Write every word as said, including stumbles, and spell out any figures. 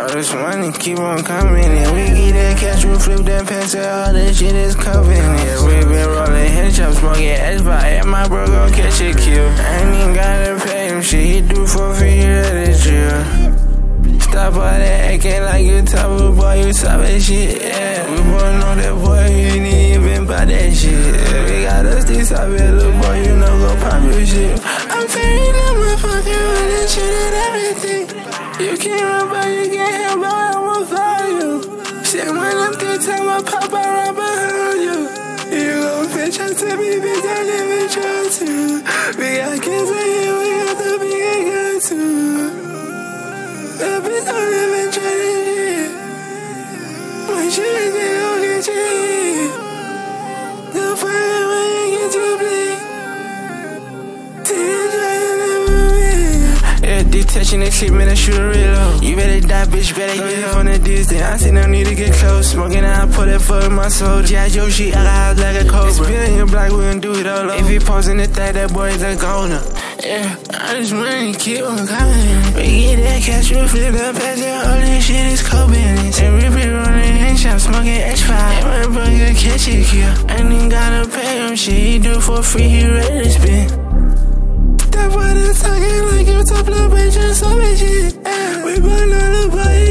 All this money keep on coming in. We get that cash, we flip that pass, all that shit is coming in. Yeah, we been rolling headshots, smoking X five. Yeah, my bro gon' catch a kill. I ain't even gotta pay him shit, he do for free, he let it chill. Stop all that acting like you top of boy, you top that shit, yeah. We both know that boy, you ain't even buy that shit, yeah. We got us this top here, little boy, you know go pop your shit. I'm very number fucking with that shit and everything. You can't run, but you can't help, but I won't follow you. Shit, when I'm through time, I pop right behind you. You gon' bitch, I tell me, bitch, I never try to. We got kids in here, we got the big gun too. That bitch don't even try to shit. My shit, they don't get shit. They'll find it when you get too big. Till you never win. Yeah, detection, they clip me, that shoot a reload. You better die, bitch, better get it from the distance. I see no need to get close. Smoking, I put that fuck in my soul. G I. Joe shit, I got eyes like a cobra. Spin in your block, we gon' do it all over. If he posing the thing, that boy is a goner. Yeah, all this money keep on coming. We get that cash, we flip that pass, and all this shit is co-business. And we be running headshots, smoking X five. And my bro gon' catch a kill. Ain't even gotta pay him shit, he do for free, he ready to spin. That boy that's talking like you top little bitch, just so shit. We burn all the boy.